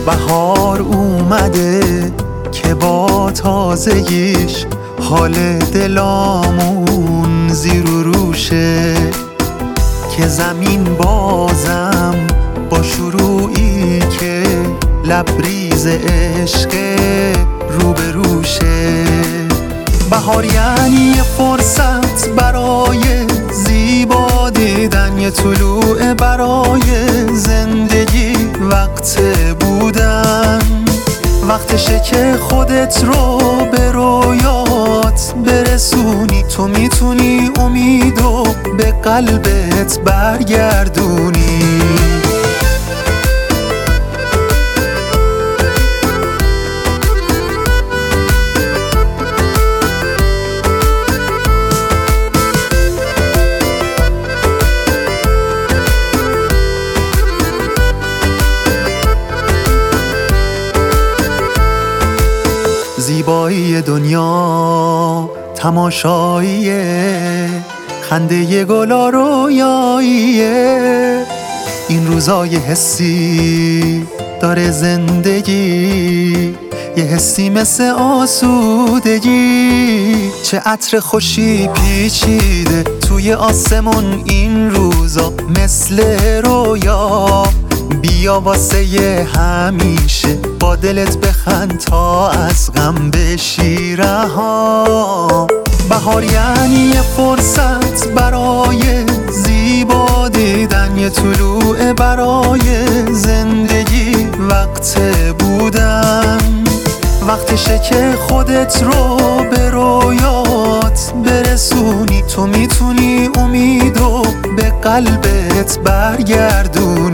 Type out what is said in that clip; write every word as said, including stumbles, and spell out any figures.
بهار اومده که با تازگیش حال دلامون زیر و روشه، که زمین بازم با شروعی که لبریز عشق رو به روشه. بهار یعنی یه فرصت برای زیبا دیدن، یه طلوع برای زندگی، وقت بودن. وقتشه که خودت رو به رویات برسونی، تو میتونی امیدو به قلبت برگردونی. زیبایی دنیا تماشاییه، خنده گلا رویاییه. این روزای حسی داره زندگی، یه حسی مثل آسودگی. چه عطر خوشی پیچیده توی آسمون این روزا، مثل رویا. بیا واسه همیشه با دلت بخند تا از غم بشی رها. بهار یعنی یه فرصت برای زیبا دیدن، یه طلوع برای زندگی، وقت بودن. وقتشه که خودت رو به رویات برسونی، تو میتونی امیدو به قلبت برگردونی.